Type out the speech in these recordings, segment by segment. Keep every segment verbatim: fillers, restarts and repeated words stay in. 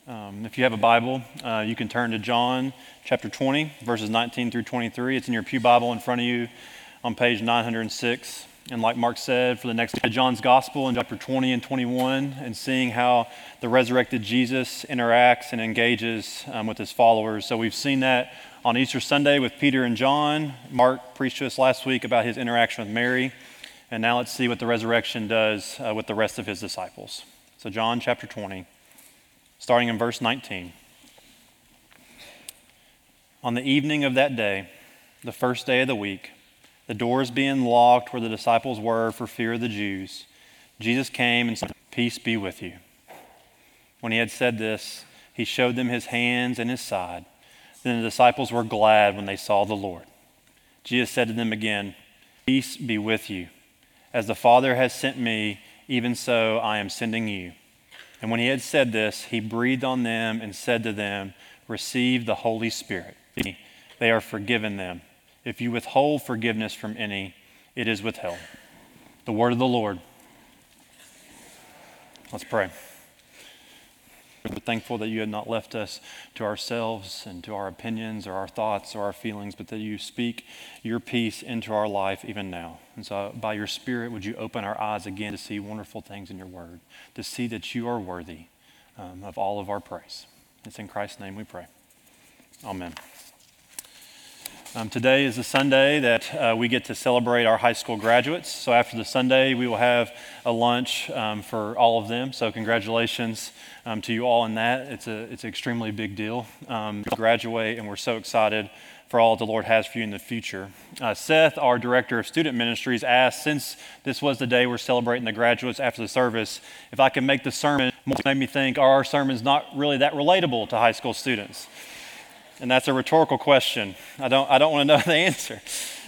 Um, if you have a Bible, uh, you can turn to John chapter twenty, verses nineteen through twenty-three. It's in your pew Bible in front of you on page nine hundred six. And like Mark said, for the next John's Gospel in chapter twenty and twenty-one, and seeing how the resurrected Jesus interacts and engages um, with his followers. So we've seen that on Easter Sunday with Peter and John. Mark preached to us last week about his interaction with Mary. And now let's see what the resurrection does uh, with the rest of his disciples. So John chapter twenty. Starting in verse nineteen. On the evening of that day, the first day of the week, the doors being locked where the disciples were for fear of the Jews, Jesus came and said, "Peace be with you." When he had said this, he showed them his hands and his side. Then the disciples were glad when they saw the Lord. Jesus said to them again, "Peace be with you. As the Father has sent me, even so I am sending you." And when he had said this, he breathed on them and said to them, "Receive the Holy Spirit. They are forgiven them. If you withhold forgiveness from any, it is withheld." The word of the Lord. Let's pray. We're thankful that you have not left us to ourselves and to our opinions or our thoughts or our feelings, but that you speak your peace into our life even now. And so by your Spirit, would you open our eyes again to see wonderful things in your word, to see that you are worthy um, of all of our praise. It's in Christ's name we pray. Amen. Um, today is the Sunday that uh, we get to celebrate our high school graduates. So after the Sunday, we will have a lunch um, for all of them. So congratulations um, to you all in that. It's a it's an extremely big deal um, to graduate, and we're so excited for all the Lord has for you in the future. Uh, Seth, our director of student ministries, asked, since this was the day we're celebrating the graduates after the service, if I could make the sermon, it made me think, are our sermons not really that relatable to high school students? And that's a rhetorical question. I don't I don't want to know the answer.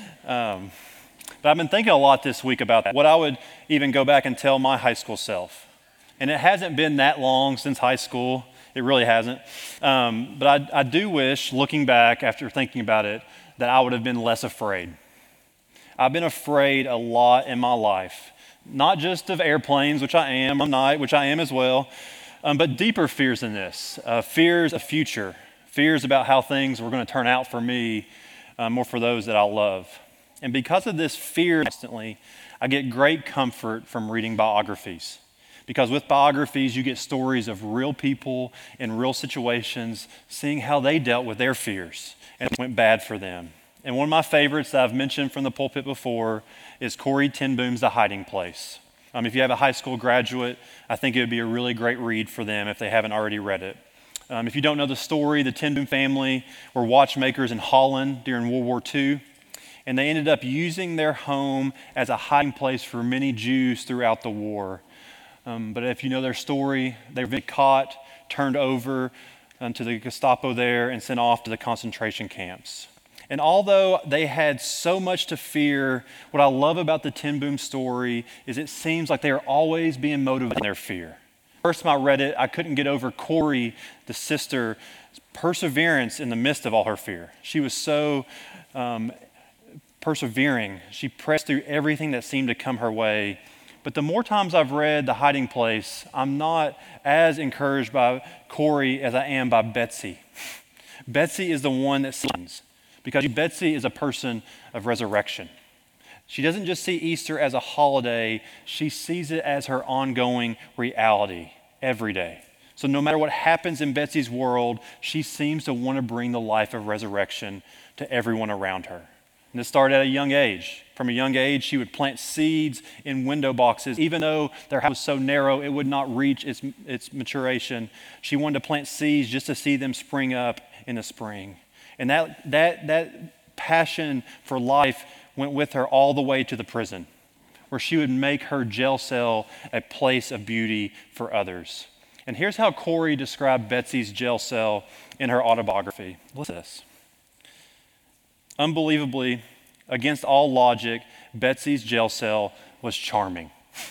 Um, but I've been thinking a lot this week about that. What I would even go back and tell my high school self. And it hasn't been that long since high school. It really hasn't. Um, but I, I do wish, looking back after thinking about it, that I would have been less afraid. I've been afraid a lot in my life. Not just of airplanes, which I am, of night, which I am as well, um, but deeper fears than this. Uh, fears of future. Fears about how things were going to turn out for me um, or for those that I love. And because of this fear, constantly, I get great comfort from reading biographies. Because with biographies, you get stories of real people in real situations, seeing how they dealt with their fears and it went bad for them. And one of my favorites that I've mentioned from the pulpit before is Corrie ten Boom's The Hiding Place. Um, if you have a high school graduate, I think it would be a really great read for them if they haven't already read it. Um, if you don't know the story, the ten Boom family were watchmakers in Holland during World War Two, and they ended up using their home as a hiding place for many Jews throughout the war. Um, but if you know their story, they were caught, turned over um, to the Gestapo there, and sent off to the concentration camps. And although they had so much to fear, what I love about the ten Boom story is it seems like they are always being motivated in their fear. First time I read it, I couldn't get over Corrie, the sister's perseverance in the midst of all her fear. She was so um, persevering. She pressed through everything that seemed to come her way. But the more times I've read The Hiding Place, I'm not as encouraged by Corrie as I am by Betsy. Betsy is the one that sins, because Betsy is a person of resurrection. She doesn't just see Easter as a holiday, she sees it as her ongoing reality every day. So no matter what happens in Betsy's world, she seems to want to bring the life of resurrection to everyone around her. And this started at a young age. From a young age, she would plant seeds in window boxes. Even though their house was so narrow, it would not reach its, its maturation. She wanted to plant seeds just to see them spring up in the spring. And that that that passion for life went with her all the way to the prison, where she would make her jail cell a place of beauty for others. And here's how Corrie described Betsy's jail cell in her autobiography. Listen to this. Unbelievably, against all logic, Betsy's jail cell was charming.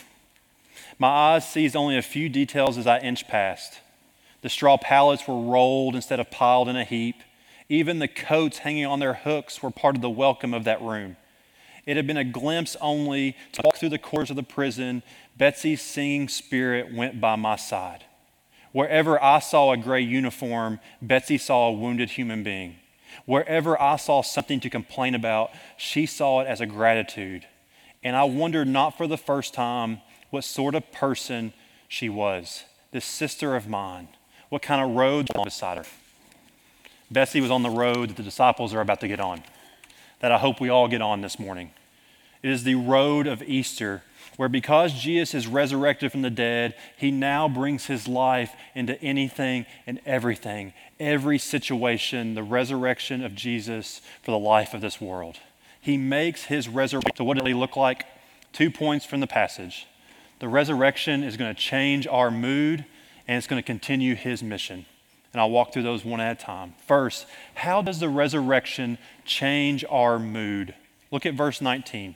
My eyes seized only a few details as I inched past. The straw pallets were rolled instead of piled in a heap. Even the coats hanging on their hooks were part of the welcome of that room. It had been a glimpse only to walk through the corridors of the prison. Betsy's singing spirit went by my side. Wherever I saw a gray uniform, Betsy saw a wounded human being. Wherever I saw something to complain about, she saw it as a gratitude. And I wondered not for the first time what sort of person she was, this sister of mine, what kind of road was beside her. Betsy was on the road that the disciples are about to get on, that I hope we all get on this morning. It is the road of Easter, where because Jesus is resurrected from the dead, he now brings his life into anything and everything, every situation, the resurrection of Jesus for the life of this world. He makes his resurrection. So what did he look like? Two points from the passage. The resurrection is going to change our mood, and it's going to continue his mission. And I'll walk through those one at a time. First, how does the resurrection change our mood? Look at verse nineteen.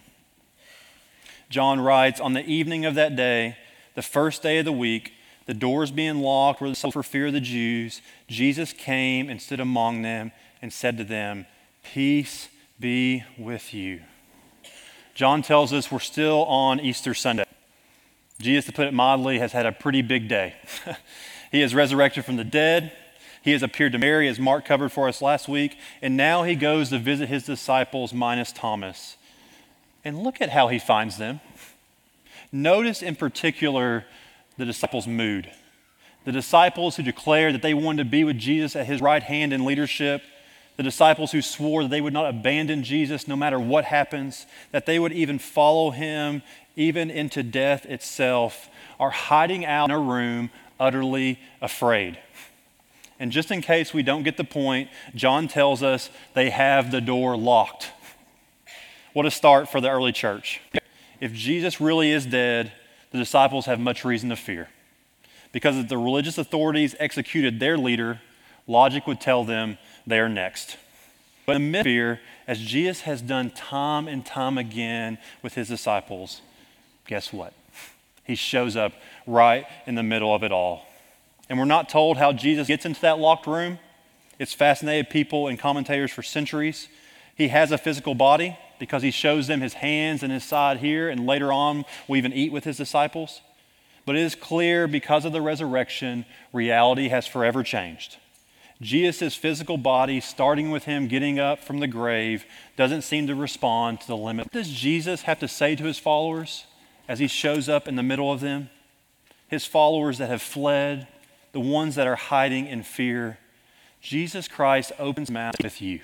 John writes, on the evening of that day, the first day of the week, the doors being locked for fear of the Jews, Jesus came and stood among them and said to them, peace be with you. John tells us we're still on Easter Sunday. Jesus, to put it mildly, has had a pretty big day. He is resurrected from the dead. He has appeared to Mary, as Mark covered for us last week, and now he goes to visit his disciples minus Thomas. And look at how he finds them. Notice in particular the disciples' mood. The disciples who declared that they wanted to be with Jesus at his right hand in leadership. The disciples who swore that they would not abandon Jesus no matter what happens, that they would even follow him even into death itself, are hiding out in a room utterly afraid. And just in case we don't get the point, John tells us they have the door locked. What a start for the early church. If Jesus really is dead, the disciples have much reason to fear. Because if the religious authorities executed their leader, logic would tell them they are next. But in the midst of fear, as Jesus has done time and time again with his disciples, guess what? He shows up right in the middle of it all. And we're not told how Jesus gets into that locked room. It's fascinated people and commentators for centuries. He has a physical body because he shows them his hands and his side here, and later on we even eat with his disciples. But it is clear because of the resurrection, reality has forever changed. Jesus' physical body, starting with him getting up from the grave, doesn't seem to respond to the limit. What does Jesus have to say to his followers as he shows up in the middle of them? His followers that have fled, the ones that are hiding in fear. Jesus Christ opens his mouth with you.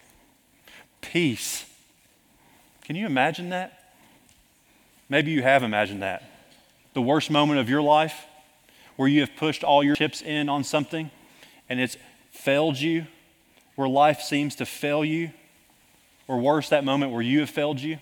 Peace. Can you imagine that? Maybe you have imagined that. The worst moment of your life where you have pushed all your chips in on something and it's failed you, where life seems to fail you, or worse, that moment where you have failed you,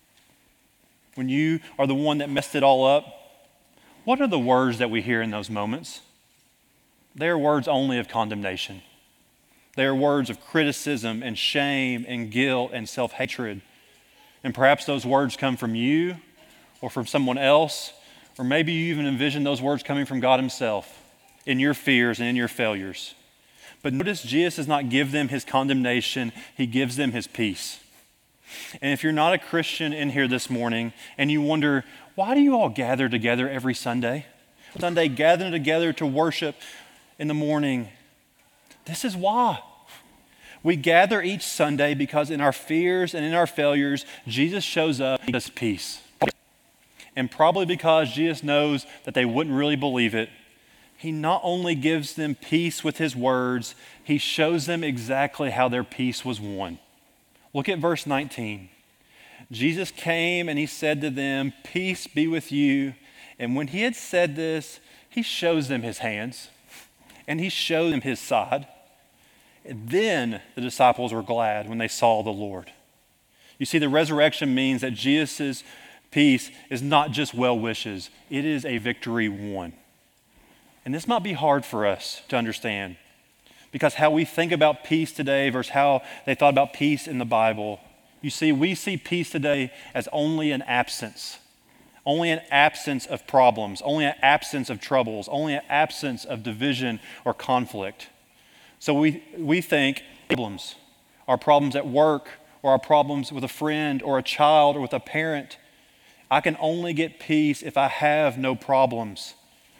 when you are the one that messed it all up. What are the words that we hear in those moments? They are words only of condemnation. They are words of criticism and shame and guilt and self-hatred. And perhaps those words come from you or from someone else, or maybe you even envision those words coming from God himself in your fears and in your failures. But notice Jesus does not give them his condemnation, he gives them his peace. And if you're not a Christian in here this morning and you wonder, why do you all gather together every Sunday? Sunday, gathering together to worship in the morning. This is why. We gather each Sunday because in our fears and in our failures, Jesus shows up and gives us peace. And probably because Jesus knows that they wouldn't really believe it, he not only gives them peace with his words, he shows them exactly how their peace was won. Look at verse nineteen. Jesus came and he said to them, peace be with you. And when he had said this, he shows them his hands and he showed them his side. And then the disciples were glad when they saw the Lord. You see, the resurrection means that Jesus' peace is not just well wishes, it is a victory won. And this might be hard for us to understand because how we think about peace today versus how they thought about peace in the Bible. You see, we see peace today as only an absence, only an absence of problems, only an absence of troubles, only an absence of division or conflict. So we, we think problems, our problems at work or our problems with a friend or a child or with a parent. I can only get peace if I have no problems.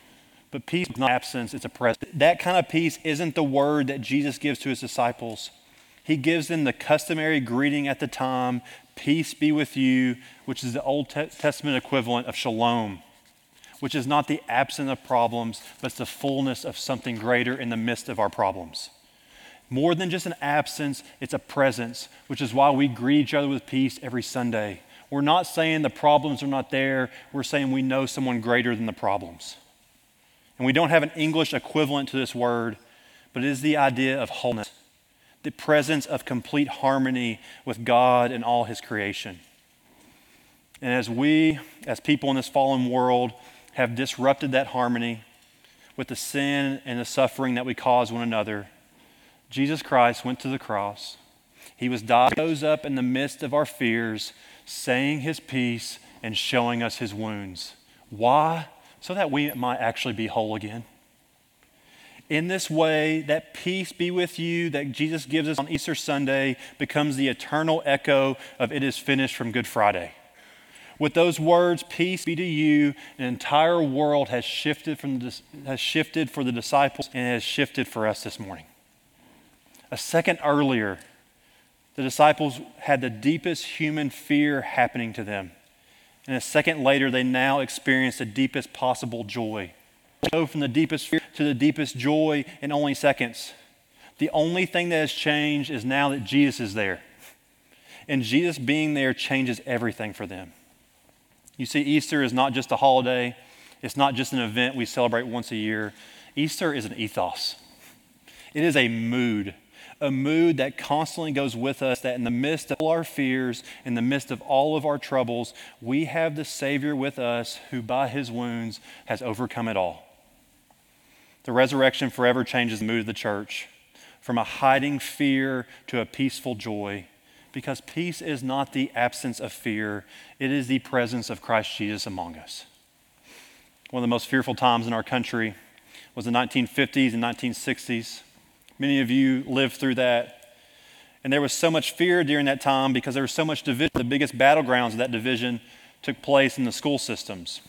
But peace is not absence, it's a presence. That kind of peace isn't the word that Jesus gives to his disciples. He gives them the customary greeting at the time, peace be with you, which is the Old Testament equivalent of shalom, which is not the absence of problems, but it's the fullness of something greater in the midst of our problems. More than just an absence, it's a presence, which is why we greet each other with peace every Sunday. We're not saying the problems are not there. We're saying we know someone greater than the problems. And we don't have an English equivalent to this word, but it is the idea of wholeness, the presence of complete harmony with God and all his creation. And as we, as people in this fallen world, have disrupted that harmony with the sin and the suffering that we cause one another, Jesus Christ went to the cross. He was died, rose up in the midst of our fears, saying his peace and showing us his wounds. Why? So that we might actually be whole again. In this way, that peace be with you that Jesus gives us on Easter Sunday becomes the eternal echo of it is finished from Good Friday. With those words, peace be to you, an entire world has shifted from the, has shifted for the disciples and has shifted for us this morning. A second earlier, the disciples had the deepest human fear happening to them. And a second later, they now experience the deepest possible joy. Go from the deepest fear to the deepest joy in only seconds. The only thing that has changed is now that Jesus is there. And Jesus being there changes everything for them. You see, Easter is not just a holiday. It's not just an event we celebrate once a year. Easter is an ethos. It is a mood. A mood that constantly goes with us, that in the midst of all our fears, in the midst of all of our troubles, we have the Savior with us who by his wounds has overcome it all. The resurrection forever changes the mood of the church from a hiding fear to a peaceful joy, because peace is not the absence of fear, it is the presence of Christ Jesus among us. One of the most fearful times in our country was the nineteen fifties and nineteen sixties. Many of you lived through that. And there was so much fear during that time because there was so much division. The biggest battlegrounds of that division took place in the school systems.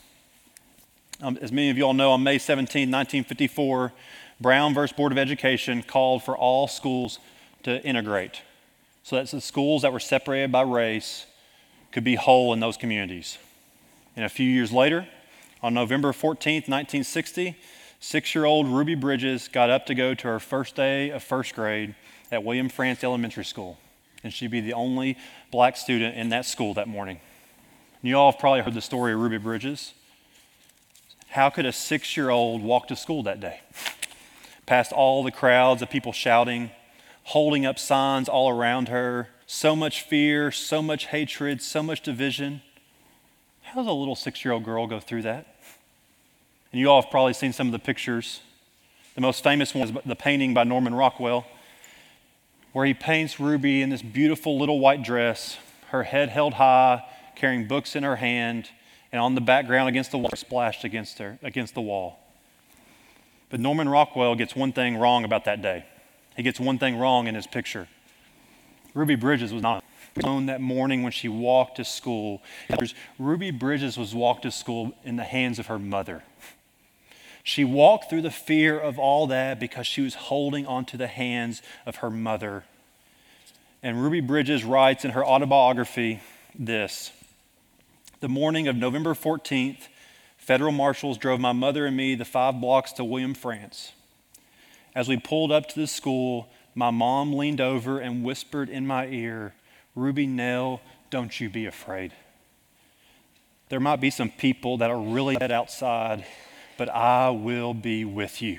Um, as many of you all know, on May seventeenth, nineteen fifty-four, Brown versus Board of Education called for all schools to integrate. So that the schools that were separated by race could be whole in those communities. And a few years later, on November fourteenth, nineteen sixty, six-year-old Ruby Bridges got up to go to her first day of first grade at William Frantz Elementary School. And she'd be the only black student in that school that morning. And you all have probably heard the story of Ruby Bridges. How could a six-year-old walk to school that day? Past all the crowds of people shouting, holding up signs all around her, so much fear, so much hatred, so much division. How does a little six-year-old girl go through that? And you all have probably seen some of the pictures. The most famous one is the painting by Norman Rockwell, where he paints Ruby in this beautiful little white dress, her head held high, carrying books in her hand, and on the background against the wall, splashed against her, against the wall. But Norman Rockwell gets one thing wrong about that day. He gets one thing wrong in his picture. Ruby Bridges was not alone that morning when she walked to school. Ruby Bridges was walked to school in the hands of her mother. She walked through the fear of all that because she was holding onto the hands of her mother. And Ruby Bridges writes in her autobiography this: the morning of November fourteenth, federal marshals drove my mother and me the five blocks to William Frantz. As we pulled up to the school, my mom leaned over and whispered in my ear, "Ruby Nell, don't you be afraid. There might be some people that are really dead outside, but I will be with you."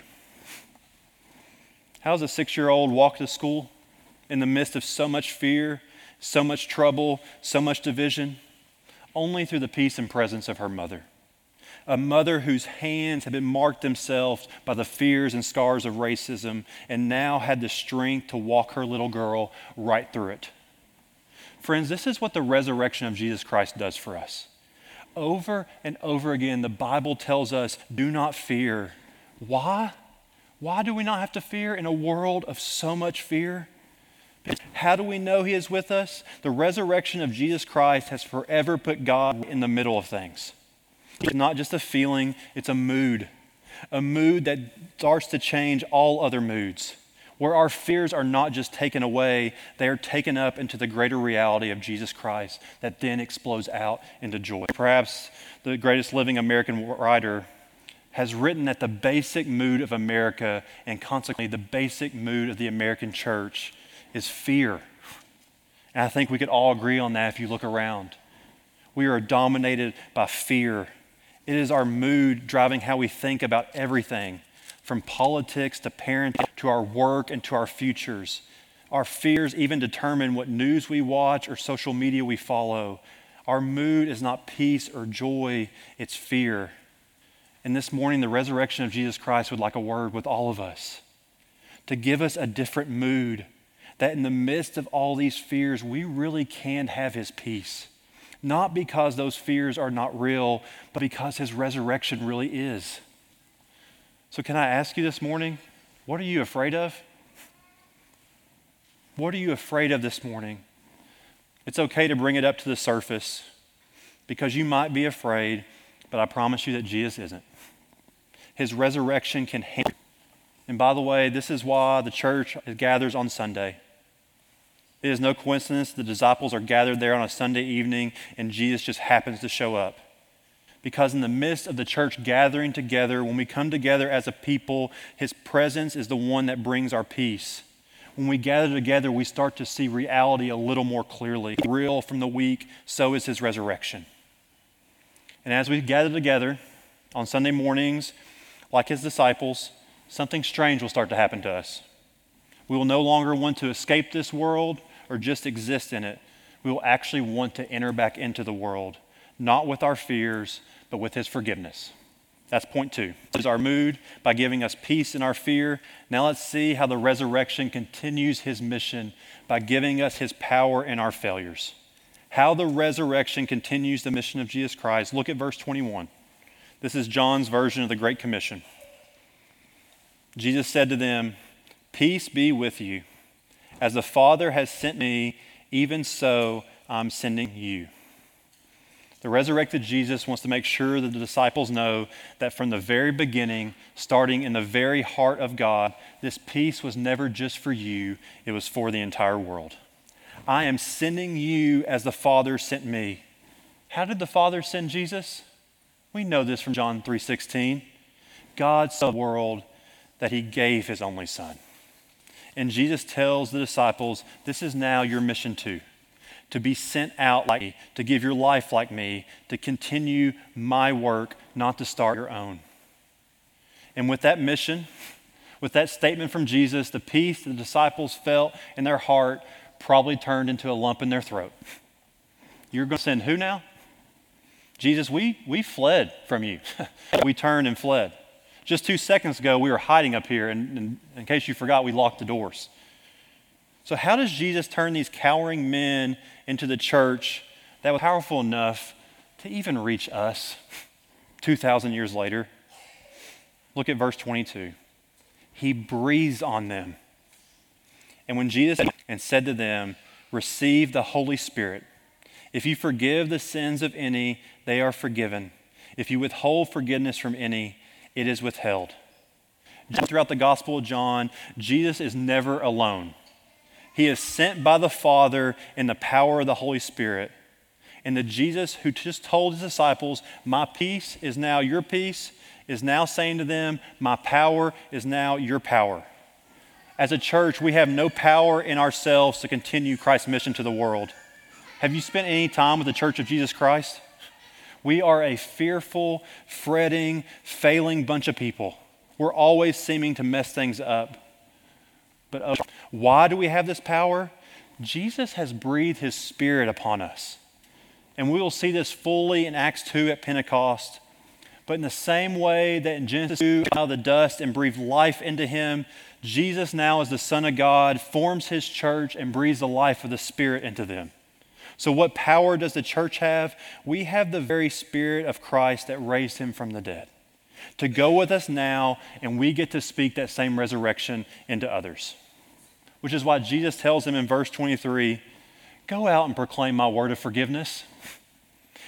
How does a six-year-old walk to school in the midst of so much fear, so much trouble, so much division? Only through the peace and presence of her mother. A mother whose hands had been marked themselves by the fears and scars of racism and now had the strength to walk her little girl right through it. Friends, this is what the resurrection of Jesus Christ does for us. Over and over again, the Bible tells us, do not fear. Why? Why do we not have to fear in a world of so much fear? How do we know he is with us? The resurrection of Jesus Christ has forever put God in the middle of things. It's not just a feeling, it's a mood. a mood that starts to change all other moods, where our fears are not just taken away, they are taken up into the greater reality of Jesus Christ that then explodes out into joy. Perhaps the greatest living American writer has written that the basic mood of America, and consequently the basic mood of the American church, is fear. And I think we could all agree on that if you look around. We are dominated by fear. It is our mood driving how we think about everything, from politics to parenting to our work and to our futures. Our fears even determine what news we watch or social media we follow. Our mood is not peace or joy, it's fear. And this morning, the resurrection of Jesus Christ would like a word with all of us to give us a different mood, that in the midst of all these fears, we really can have his peace. Not because those fears are not real, but because his resurrection really is. So can I ask you this morning, what are you afraid of? What are you afraid of this morning? It's okay to bring it up to the surface because you might be afraid, but I promise you that Jesus isn't. His resurrection can handle. And by the way, this is why the church gathers on Sunday. It is no coincidence the disciples are gathered there on a Sunday evening and Jesus just happens to show up. Because in the midst of the church gathering together, when we come together as a people, his presence is the one that brings our peace. When we gather together, we start to see reality a little more clearly. Real from the weak, so is his resurrection. And as we gather together on Sunday mornings, like his disciples, something strange will start to happen to us. We will no longer want to escape this world or just exist in it. We will actually want to enter back into the world, not with our fears, but with his forgiveness. That's point two. This is our mood by giving us peace in our fear. Now let's see how the resurrection continues his mission by giving us his power in our failures. How the resurrection continues the mission of Jesus Christ. Look at verse twenty-one. This is John's version of the Great Commission. Jesus said to them, "Peace be with you. As the Father has sent me, even so I'm sending you." The resurrected Jesus wants to make sure that the disciples know that from the very beginning, starting in the very heart of God, this peace was never just for you, it was for the entire world. I am sending you as the Father sent me. How did the Father send Jesus? We know this from John three sixteen. God so loved the world that he gave his only Son. And Jesus tells the disciples, this is now your mission too. To be sent out like me, to give your life like me, to continue my work, not to start your own. And with that mission, with that statement from Jesus, the peace the disciples felt in their heart probably turned into a lump in their throat. You're going to send who now? Jesus, we, we fled from you. We turned and fled. Just two seconds ago, we were hiding up here, and, and in case you forgot, we locked the doors. So how does Jesus turn these cowering men into the church that was powerful enough to even reach us two thousand years later? Look at verse twenty-two. He breathes on them. And when Jesus and said to them, receive the Holy Spirit. If you forgive the sins of any, they are forgiven. If you withhold forgiveness from any, it is withheld. Throughout the Gospel of John, Jesus is never alone. He is sent by the Father in the power of the Holy Spirit. And the Jesus who just told his disciples, my peace is now your peace, is now saying to them, my power is now your power. As a church, we have no power in ourselves to continue Christ's mission to the world. Have you spent any time with the Church of Jesus Christ? We are a fearful, fretting, failing bunch of people. We're always seeming to mess things up. But oh, why do we have this power? Jesus has breathed his Spirit upon us. And we will see this fully in Acts two at Pentecost. But in the same way that in Genesis two, out of the dust and breathed life into him, Jesus now as the Son of God forms his church and breathes the life of the Spirit into them. So what power does the church have? We have the very Spirit of Christ that raised him from the dead to go with us now, and we get to speak that same resurrection into others. Which is why Jesus tells them in verse twenty-three, go out and proclaim my word of forgiveness.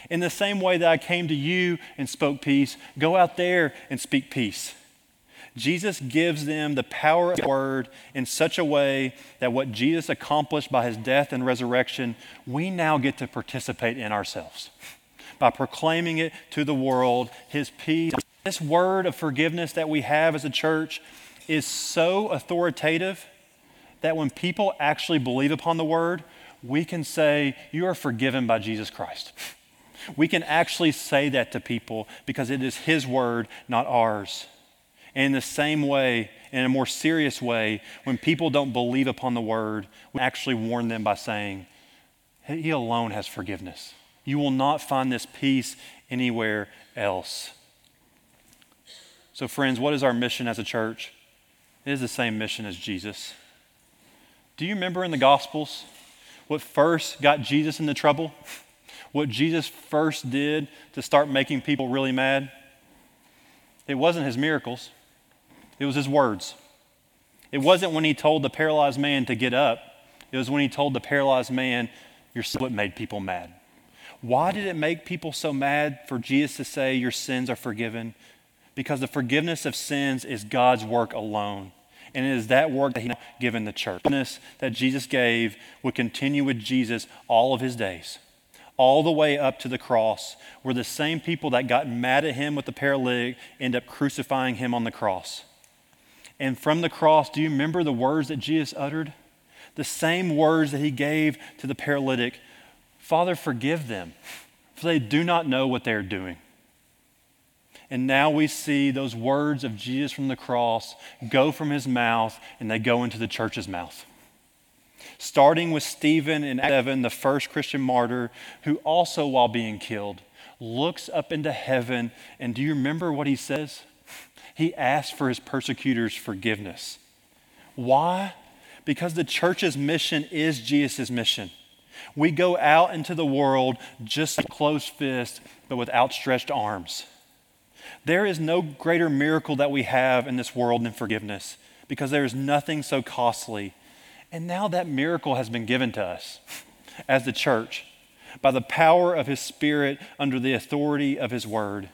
In the same way that I came to you and spoke peace, go out there and speak peace. Jesus gives them the power of the word in such a way that what Jesus accomplished by his death and resurrection, we now get to participate in ourselves by proclaiming it to the world, his peace. This word of forgiveness that we have as a church is so authoritative that when people actually believe upon the word, we can say, you are forgiven by Jesus Christ. We can actually say that to people because it is his word, not ours. And in the same way, in a more serious way, when people don't believe upon the word, we actually warn them by saying, he alone has forgiveness. You will not find this peace anywhere else. So friends, what is our mission as a church? It is the same mission as Jesus. Do you remember in the Gospels what first got Jesus into trouble? What Jesus first did to start making people really mad? It wasn't his miracles. It was his words. It wasn't when he told the paralyzed man to get up. It was when he told the paralyzed man, your sin, what made people mad. Why did it make people so mad for Jesus to say your sins are forgiven? Because the forgiveness of sins is God's work alone. And it is that work that he has given the church. The forgiveness that Jesus gave would continue with Jesus all of his days, all the way up to the cross, where the same people that got mad at him with the paralytic end up crucifying him on the cross. And from the cross, do you remember the words that Jesus uttered? The same words that he gave to the paralytic. Father, forgive them, for they do not know what they are doing. And now we see those words of Jesus from the cross go from his mouth and they go into the church's mouth. Starting with Stephen in Acts seven, the first Christian martyr, who also while being killed, looks up into heaven, and do you remember what he says? He asks for his persecutors' forgiveness. Why? Because the church's mission is Jesus' mission. We go out into the world just with closed fists, but with outstretched arms. There is no greater miracle that we have in this world than forgiveness, because there is nothing so costly. And now that miracle has been given to us as the church by the power of his Spirit under the authority of his word.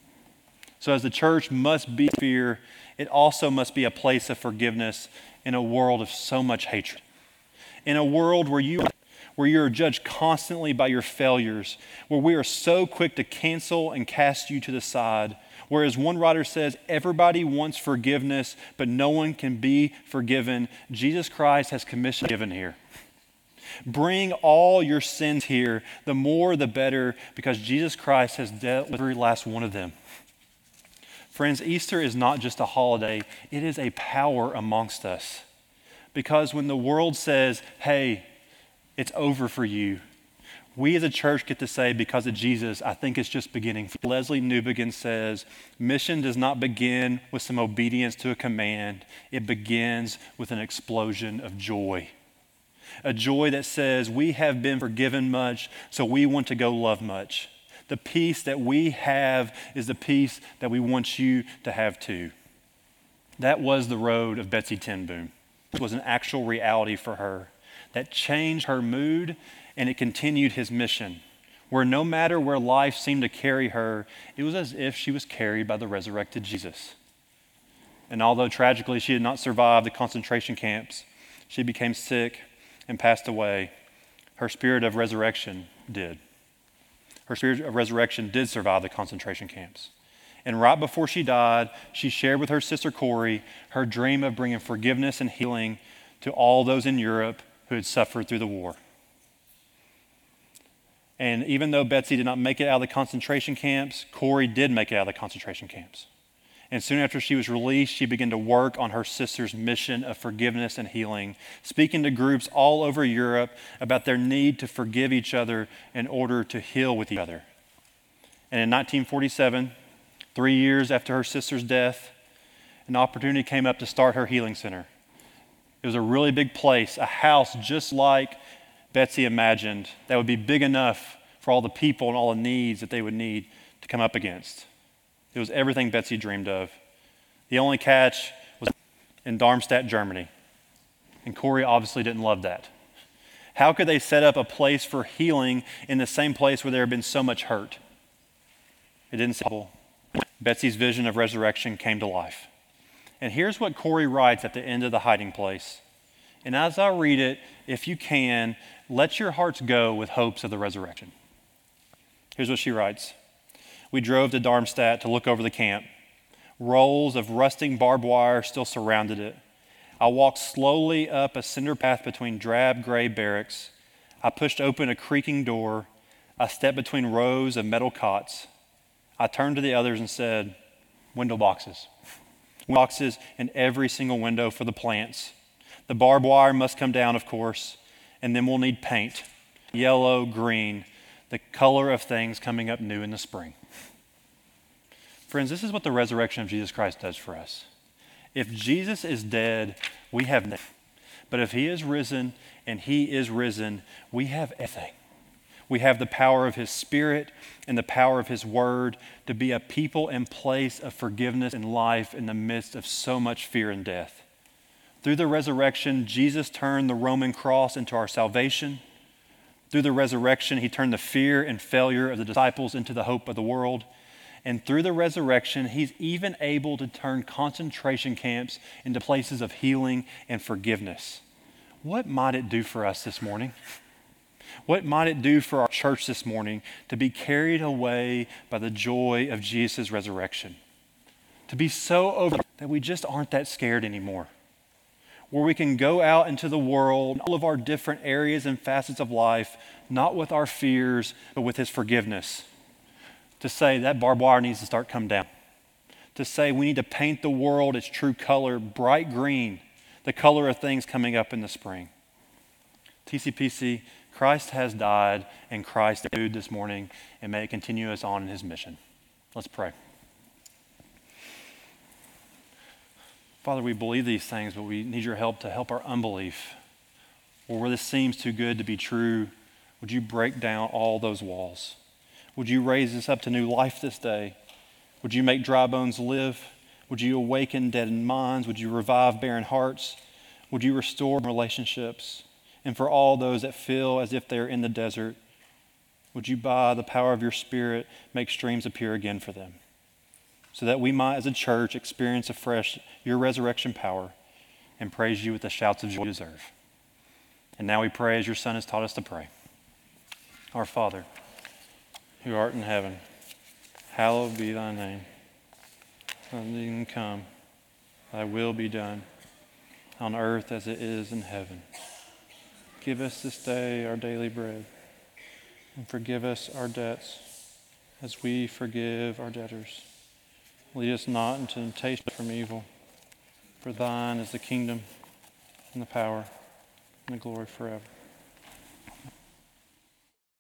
So as the church must be fear, it also must be a place of forgiveness in a world of so much hatred. In a world where you where you are judged constantly by your failures, where we are so quick to cancel and cast you to the side, whereas one writer says, everybody wants forgiveness, but no one can be forgiven, Jesus Christ has commissioned given here. Bring all your sins here, the more the better, because Jesus Christ has dealt with every last one of them. Friends, Easter is not just a holiday, it is a power amongst us. Because when the world says, hey, it's over for you, we as a church get to say, because of Jesus, I think it's just beginning. Leslie Newbegin says, mission does not begin with some obedience to a command. It begins with an explosion of joy. A joy that says, we have been forgiven much, so we want to go love much. The peace that we have is the peace that we want you to have too. That was the road of Betsy ten Boom. It was an actual reality for her that changed her mood, and it continued his mission, where no matter where life seemed to carry her, it was as if she was carried by the resurrected Jesus. And although tragically she did not survive the concentration camps, she became sick and passed away, her spirit of resurrection did. Her spirit of resurrection did survive the concentration camps. And right before she died, she shared with her sister Corey her dream of bringing forgiveness and healing to all those in Europe who had suffered through the war. And even though Betsy did not make it out of the concentration camps, Corey did make it out of the concentration camps. And soon after she was released, she began to work on her sister's mission of forgiveness and healing, speaking to groups all over Europe about their need to forgive each other in order to heal with each other. And in nineteen forty-seven, three years after her sister's death, an opportunity came up to start her healing center. It was a really big place, a house just like Betsy imagined, that would be big enough for all the people and all the needs that they would need to come up against. It was everything Betsy dreamed of. The only catch was in Darmstadt, Germany. And Corey obviously didn't love that. How could they set up a place for healing in the same place where there had been so much hurt? It didn't seem. Betsy's vision of resurrection came to life. And here's what Corrie writes at the end of the hiding place. And as I read it, if you can, let your hearts go with hopes of the resurrection. Here's what she writes. We drove to Darmstadt to look over the camp. Rolls of rusting barbed wire still surrounded it. I walked slowly up a cinder path between drab gray barracks. I pushed open a creaking door. I stepped between rows of metal cots. I turned to the others and said, window boxes. Boxes in every single window for the plants. The barbed wire must come down, of course, and then we'll need paint. Yellow, green, the color of things coming up new in the spring. Friends, this is what the resurrection of Jesus Christ does for us. If Jesus is dead, we have nothing. But if he is risen and he is risen, we have everything. We have the power of his Spirit and the power of his word to be a people and place of forgiveness and life in the midst of so much fear and death. Through the resurrection, Jesus turned the Roman cross into our salvation. Through the resurrection, he turned the fear and failure of the disciples into the hope of the world. And through the resurrection, he's even able to turn concentration camps into places of healing and forgiveness. What might it do for us this morning? What might it do for our church this morning to be carried away by the joy of Jesus' resurrection? To be so over that we just aren't that scared anymore. Where we can go out into the world, all of our different areas and facets of life, not with our fears, but with his forgiveness. To say that barbed wire needs to start coming down. To say we need to paint the world its true color, bright green, the color of things coming up in the spring. T C P C, Christ has died and Christ is renewed this morning, and may it continue us on in his mission. Let's pray. Father, we believe these things, but we need your help to help our unbelief. Or where this seems too good to be true, would you break down all those walls? Would you raise us up to new life this day? Would you make dry bones live? Would you awaken deadened minds? Would you revive barren hearts? Would you restore relationships? And for all those that feel as if they're in the desert, would you, by the power of your Spirit, make streams appear again for them? So that we might, as a church, experience afresh your resurrection power and praise you with the shouts of joy you deserve. And now we pray as your Son has taught us to pray. Our Father, who art in heaven, hallowed be thy name. Thy kingdom come, thy will be done, on earth as it is in heaven. Give us this day our daily bread, and forgive us our debts as we forgive our debtors. Lead us not into temptation from evil, for thine is the kingdom and the power and the glory forever.